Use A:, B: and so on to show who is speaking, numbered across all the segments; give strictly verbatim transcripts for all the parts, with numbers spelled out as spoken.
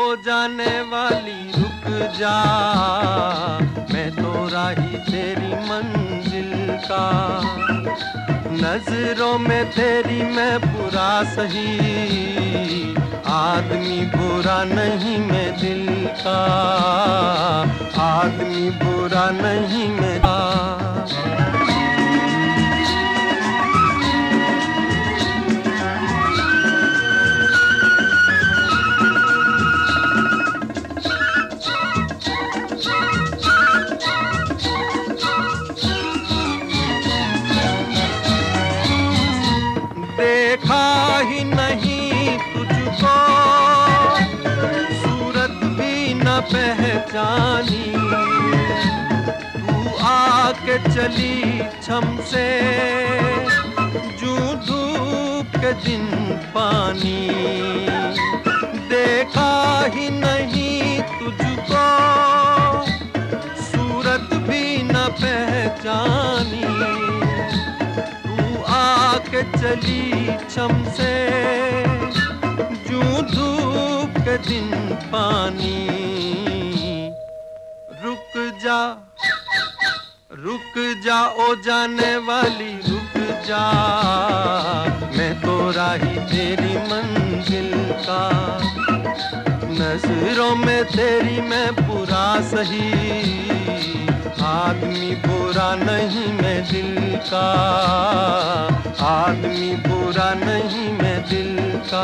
A: ओ जाने वाली रुक जा, मैं तो राही तेरी मंजिल का। नजरों में तेरी मैं बुरा सही, आदमी बुरा नहीं मैं दिल का, आदमी बुरा नहीं मेरा। देखा ही नहीं तुझको, सूरत भी न पहचानी, तू आके चली छम से, जूं धूप के दिन पानी। देखा ही नहीं तुझको, सूरत भी न पहचानी, के चली छम से, जूं धूप के दिन पानी। रुक जा रुक जा ओ जाने वाली रुक जा, मैं तो राही तेरी मंजिल का। नजरों में तेरी मैं बुरा सही, आदमी बुरा नहीं मैं दिल का, आदमी बुरा नहीं मैं दिल का।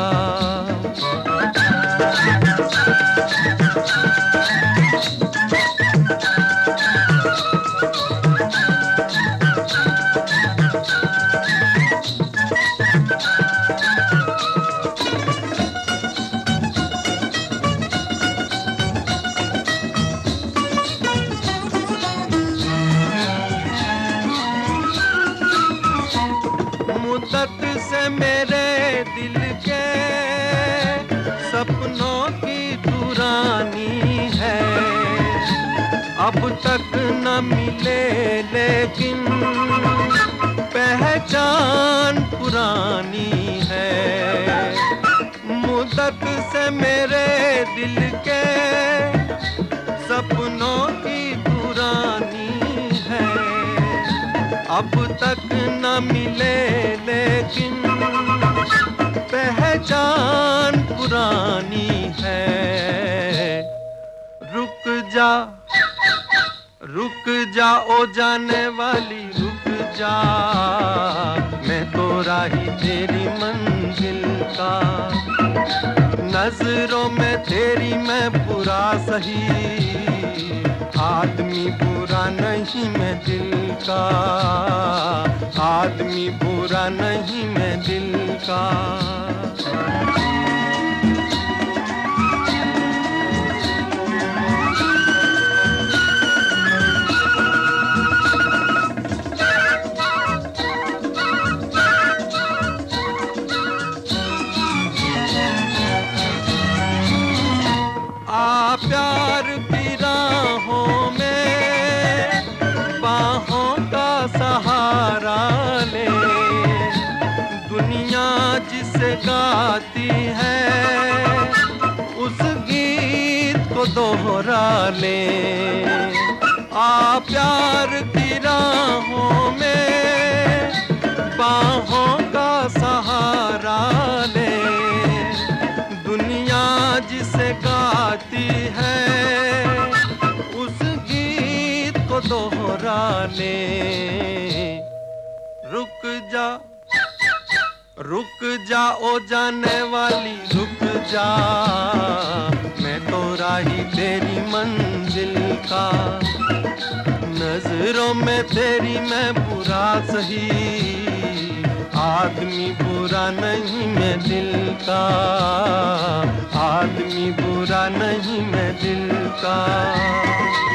A: मुद्दत से मेरे दिल के सपनों की पुरानी है, अब तक न मिले लेकिन पहचान पुरानी है। मुद्दत से मेरे दिल के सपनों की पुरानी है, अब तक न मिले लेकिन पहचान पुरानी है। रुक जा रुक जा ओ जाने वाली रुक जा, मैं तो राही तेरी मंजिल का। नजरों में तेरी मैं बुरा सही, आदमी बुरा नहीं मैं दिल का, आदमी बुरा नहीं मैं दिल का। आ प्यार की राहों में बाहों का सहारा ले, दुनिया जिसे गाती है उस गीत को दोहरा ले। आ प्यार की राहों में बाहों का सहारा ले, दुनिया जिसे गाती है उस गीत को दोहरा ले। रुक जा रुक जा ओ जाने वाली रुक जा, मैं तो राही तेरी मंजिल का। नजरों में तेरी मैं बुरा सही, आदमी बुरा नहीं मैं दिल का, आदमी बुरा नहीं मैं दिल का।